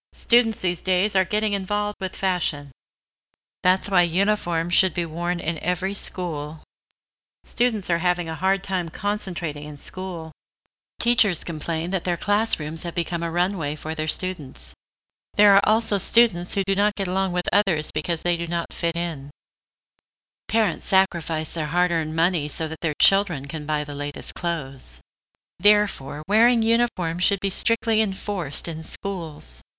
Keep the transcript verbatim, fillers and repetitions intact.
Students these days are getting involved with fashion. That's why uniforms should be worn in every school. Students are having a hard time concentrating in school. Teachers complain that their classrooms have become a runway for their students. There are also students who do not get along with others because they do not fit in. Parents sacrifice their hard-earned money so that their children can buy the latest clothes. Therefore, wearing uniforms should be strictly enforced in schools.